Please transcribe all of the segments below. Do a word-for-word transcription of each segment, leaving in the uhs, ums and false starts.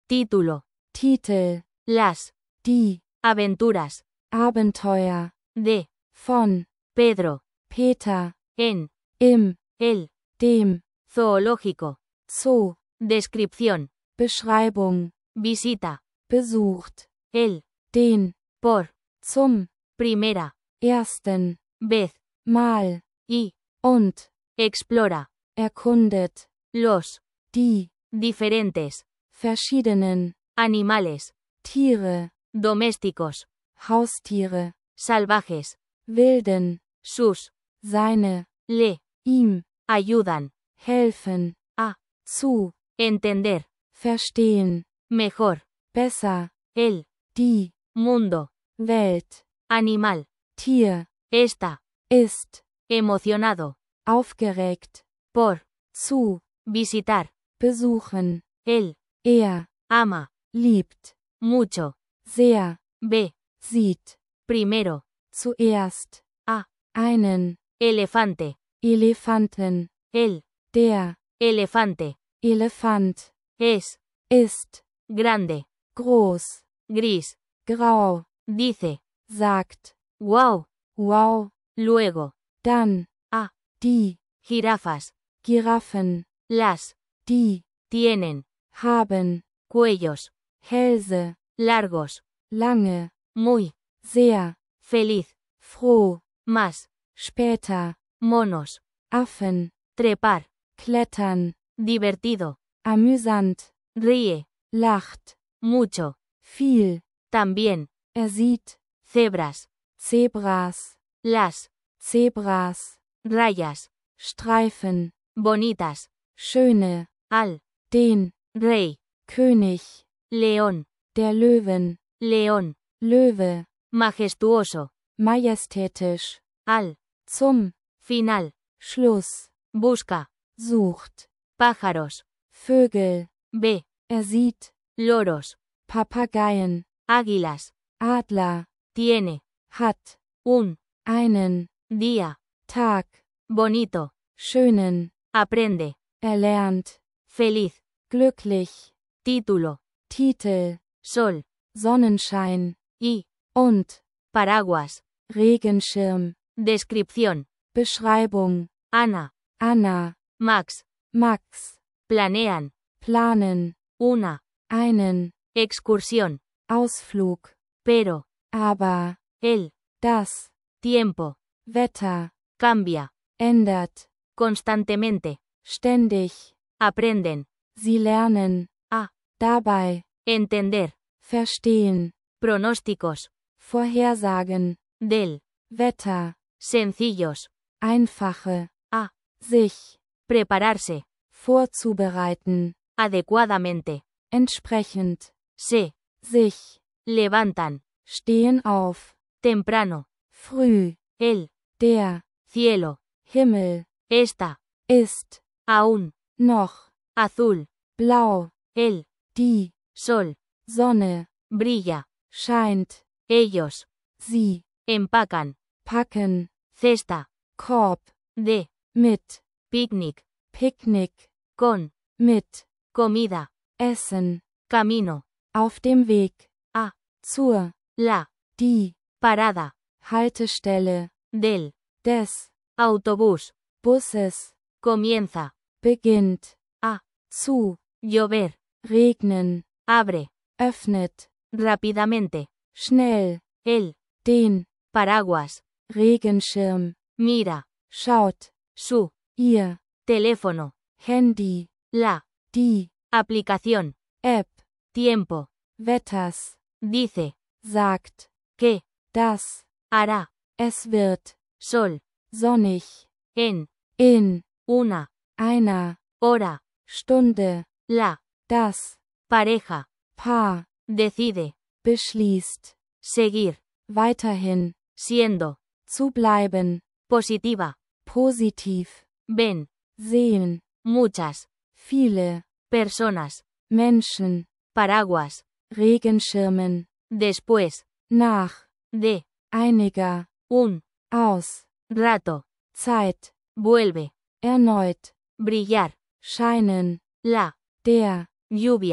Título. Titel, Las. die, Aventuras. Abenteuer, De. von, Pedro. Peter, En. im, El. dem, Zoológico. Zoo, Descripción. Beschreibung, Visita. besucht, El. den, Por. zum, Primera. ersten, Vez. Mal, Y. und, Explora. erkundet, Los. die, Diferentes. verschiedenen, Animales. Tiere, Domésticos. Haustiere, Salvajes. wilden, Sus. seine, Le. ihm, Ayudan. helfen, A. zu, Entender. verstehen, Mejor. besser, El. die, Mundo. Welt, Animal. Tier, Esta. ist, Emocionado. aufgeregt, Por. zu, Visitar. besuchen, Él. er, Ama. liebt, Mucho. sehr, Ve. sieht, Primero. zuerst, A. einen, Elefante. Elefanten, El. der, Elefante. Elefant, Es. ist, Grande. groß, Gris. grau, Dice. sagt, Wow. wow, Luego. dann, A. die, Jirafas. Giraffen, Las. die, Tienen. haben, Cuellos. Hälse, Largos. lange, Muy. sehr, Feliz. froh, Más. später, Monos. Affen, Trepar. klettern, Divertido. amüsant, Ríe. lacht, Mucho. viel, También. er sieht, Cebras. Zebras, Las. Zebras, Rayas. Streifen, Bonitas. schöne, Al. den, Rey. König, León. der Löwen, León. Löwe, Majestuoso. majestätisch, Al. zum, Final. Schluss, Busca. sucht, Pájaros. Vögel, Ve. er sieht, Loros. Papageien, Águilas. Adler, Tiene. hat, Un. einen, Día. Tag, Bonito. schönen, Aprende. erlernt, Feliz. glücklich, Título. Titel, Sol. Sonnenschein, Y. und, Paraguas. Regenschirm, Descripción. Beschreibung, Ana. Anna, Max. Max, Planean. planen, Una. einen, Excursión. Ausflug, Pero. aber, El. das, Tiempo. Wetter, Cambia. ändert, Constantemente. ständig, Aprenden. sie lernen, A. dabei, Entender. verstehen, Pronósticos. Vorhersagen, Del. Wetter, Sencillos. einfache, A. sich, Prepararse. vorzubereiten, Adecuadamente. entsprechend, Se. sich, Levantan. stehen auf, Temprano. früh, El. der, Cielo. Himmel, Esta. ist, Aún. noch, Azul. blau, El. die, Sol. Sonne, Brilla. scheint, Ellos. sie, Empacan. packen, Cesta. Korb, De. mit, Picnic. Picknick, Con. mit, Comida. Essen, Camino. auf dem Weg, A. zur, La. die, Parada. Haltestelle, Del. des, Autobús. Busses, Comienza. beginnt, A. zu, Llover. regnen, Abre. öffnet, Rápidamente. schnell, El. den, Paraguas. Regenschirm, Mira. schaut, Su. ihr, Teléfono. Handy, La. die, Aplicación. App, Tiempo. Wetters, Dice. sagt, Que. das, Hará. es wird, Sol. sonnig, En. in, Una. einer, Hora. Stunde, La. das, Pareja. Paar, Decide. beschließt, Seguir. weiterhin, Siendo. zu bleiben, Positiva. positiv, Ven. sehen, Muchas. viele, Personas. Menschen, Paraguas. Regenschirmen, Después. nach, De. einiger, Un. aus, Rato. Zeit, Vuelve. erneut, Brillar. scheinen, La. der, Lluvia.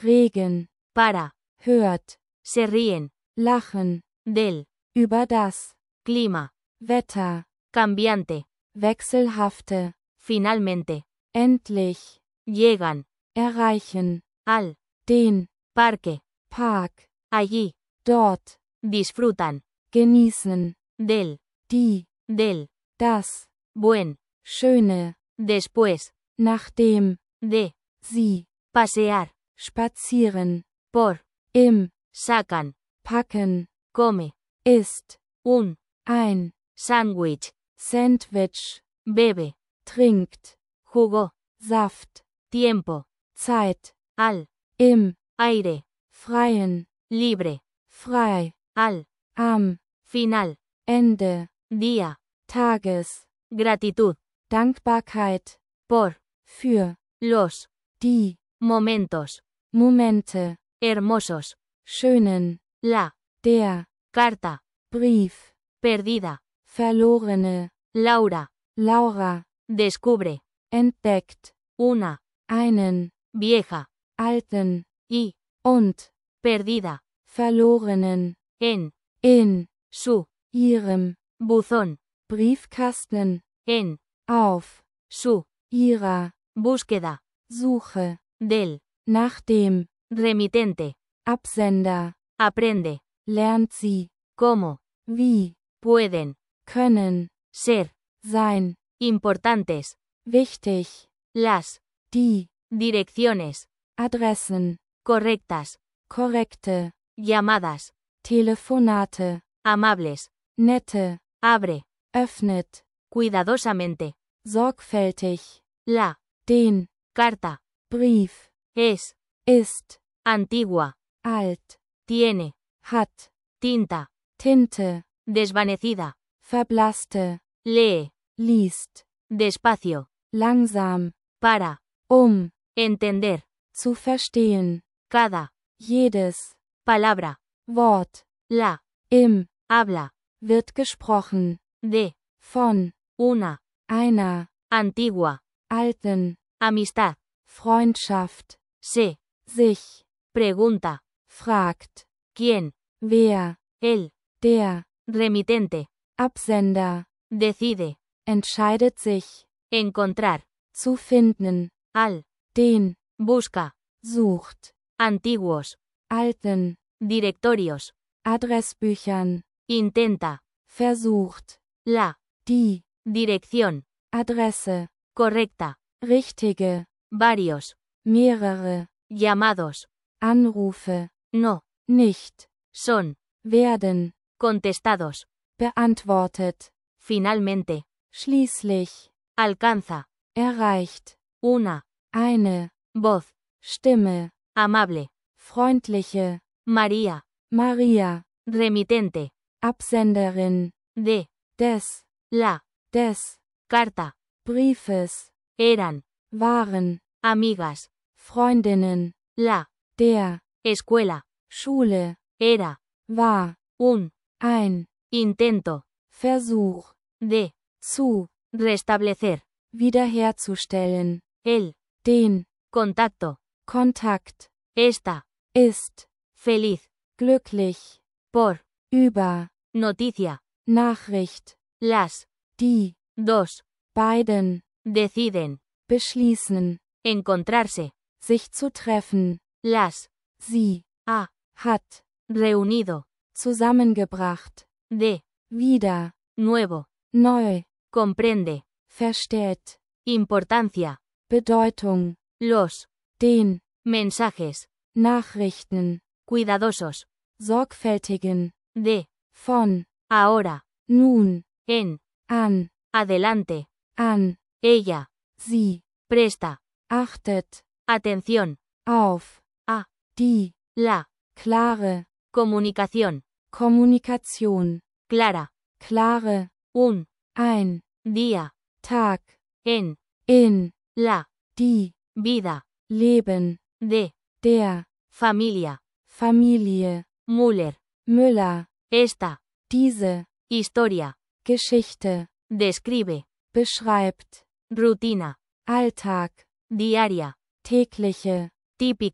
Regen, para, hört, se ríen, lachen, del, über das, clima, Wetter, cambiante, wechselhafte, finalmente, endlich, llegan, erreichen, al, den, parque, Park, allí, dort, disfrutan, genießen, del, die, del, das, buen, schöne, después, nachdem, de, sie, pasear, spazieren, por, im, sacan, packen, come, ist, un, ein, sándwich, Sandwich, bebe, trinkt, jugó, Saft, tiempo, Zeit, al, im, aire, freien, libre, frei, al, am, final, Ende, día, Tages, gratitud, Dankbarkeit, por, für, los, die, momentos, Momente, hermosos, schönen, la, der, carta, Brief, perdida, verlorene, Laura, Laura, descubre, entdeckt, una, einen, vieja, alten, y, und, perdida, verlorenen, en, in, su, ihrem, buzón, Briefkasten, en, auf, su, ihrer, búsqueda, Suche, del, nach dem, remitente, Absender, aprende, lernt sie, cómo, wie, pueden, können, ser, sein, importantes, wichtig, las, die, direcciones, Adressen, correctas, korrekte, llamadas, Telefonate, amables, nette, abre, öffnet, cuidadosamente, sorgfältig, la, den, carta, Brief, es, ist, antigua, alt, tiene, hat, tinta, Tinte, desvanecida, verblasste, lee, liest, despacio, langsam, para, um, entender, zu verstehen, cada, jedes, palabra, Wort, la, im, habla, wird gesprochen, de, von, una, einer, antigua, alten, amistad, Freundschaft, se, sich, pregunta, fragt, quién, wer, el, der, remitente, Absender, decide, entscheidet sich, encontrar, zu finden, al, den, busca, sucht, antiguos, alten, directorios, Adressbüchern, intenta, versucht, la, die, dirección, Adresse, correcta, richtige, varios, mehrere, llamados, Anrufe, no, nicht, son, werden, contestados, beantwortet, finalmente, schließlich, alcanza, erreicht, una, eine, voz, Stimme, amable, freundliche, María, Maria, remitente, Absenderin, de, des, la, des, carta, Briefes, eran, waren, amigas, Freundinnen, la, der, escuela, Schule, era, war, un, ein, intento, Versuch, de, zu, restablecer, wiederherzustellen, el, den, contacto, Kontakt, esta, ist, feliz, glücklich, por, über, noticia, Nachricht, las, die, dos, beiden, deciden, beschließen, encontrarse, sich zu treffen, las, sie, ha, hat, reunido, zusammengebracht, de, wieder, nuevo, neu, comprende, versteht, importancia, Bedeutung, los, den, mensajes, Nachrichten, cuidadosos, sorgfältigen, de, von, ahora, nun, en, an, adelante, an, ella, sie, presta, achtet, atención, auf, a, die, la, klare, comunicación, Kommunikation, clara, klare, un, ein, día, Tag, en, in, la, die, vida, Leben, de, der, familia, Familie, Müller, Müller, esta, diese, historia, Geschichte, describe, beschreibt, rutina, Alltag, diaria, tägliche, típica,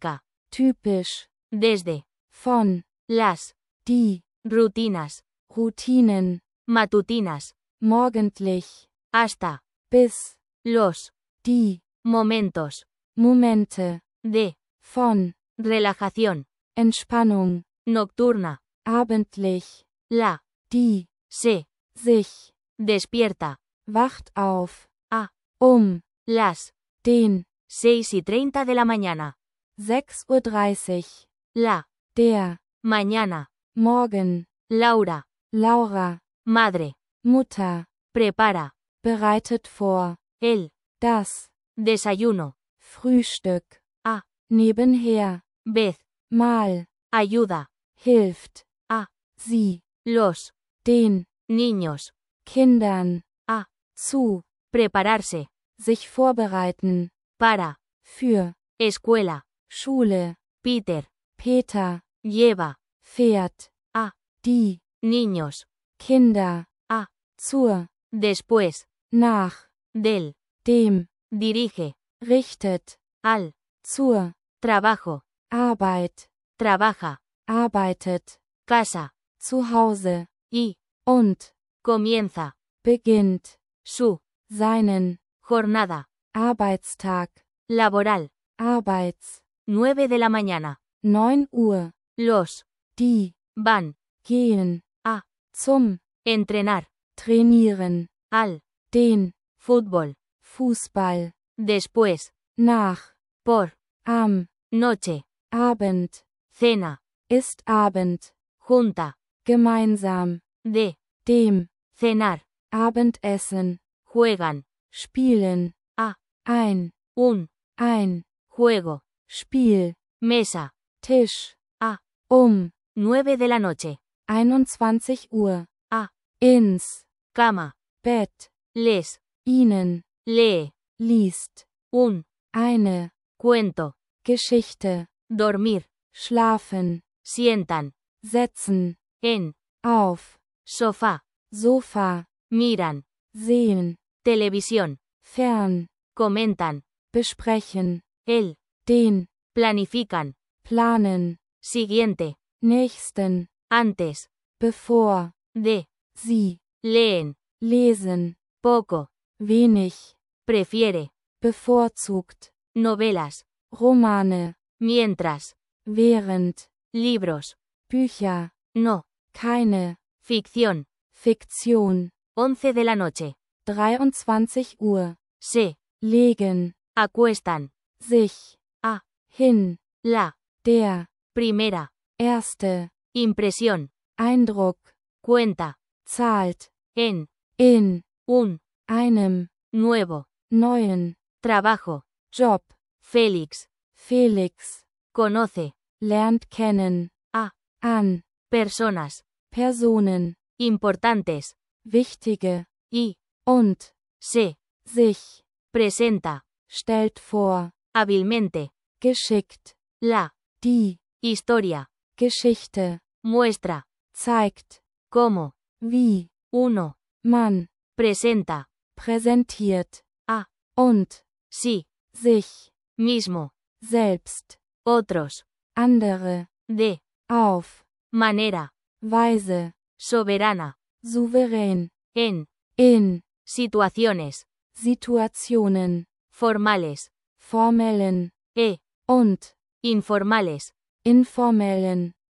typisch, desde, von, las, die, rutinas, Routinen, matutinas, morgendlich, hasta, bis, los, die, momentos, Momente, de, von, relajación, Entspannung, nocturna, abendlich, la, die, se, sich, despierta, wacht auf, a, um, las, den, seis y treinta de la mañana, sechs Uhr dreißig, la, der, mañana, morgen, Laura, Laura, madre, Mutter, prepara, bereitet vor, el, das, desayuno, Frühstück, a, nebenher, vez, mal, ayuda, hilft, a, sie, los, den, niños, Kindern, a, zu, prepararse, sich vorbereiten, para, für, escuela, Schule, Peter, Peter, lleva, fährt, a, die, niños, Kinder, a, zur, después, nach, del, dem, dirige, richtet, al, zur, trabajo, Arbeit, trabaja, arbeitet, casa, zu Hause, y, und, comienza, beginnt, su, seinen, jornada, Arbeitstag, laboral, Arbeits, nueve de la mañana, neun Uhr, los, die, van, gehen, a, zum, entrenar, trainieren, al, den, fútbol, Fußball, después, nach, por, am, noche, Abend, cena, ist Abend, junta, gemeinsam, de, dem, cenar, Abendessen, juegan, spielen, a, ein, un, ein, juego, Spiel, mesa, Tisch, a, um, nueve de la noche, einundzwanzig Uhr, a, ins, cama, Bett, les, ihnen, lee, liest, un, eine, cuento, Geschichte, dormir, schlafen, sientan, setzen, en, auf, sofá, Sofa, miran, sehen, televisión, fern, comentan, besprechen, el, den, planifican, planen, siguiente, nächsten, antes, bevor, de, sie, leen, lesen, poco, wenig, prefiere, bevorzugt, novelas, Romane, mientras, während, libros, Bücher, no, keine, ficción, Fiktion, once de la noche, dreiundzwanzig Uhr, se, legen, acuestan, sich, a, hin, la, der, primera, erste, impresión, Eindruck, cuenta, zahlt, en, in, un, einem, nuevo, neuen, trabajo, Job, Félix, Felix, conoce, lernt kennen, a, an, personas, Personen, importantes, wichtige, y, und, se, sich, presenta, stellt vor, hábilmente, geschickt, la, die, historia, Geschichte, muestra, zeigt, cómo, wie, uno, man, presenta, präsentiert, a, und, sí, sich, mismo, selbst, otros, andere, de, auf, manera, Weise, soberana, souverän, en, in, situaciones, Situationen, formales, formellen, e, und, informales, informellen,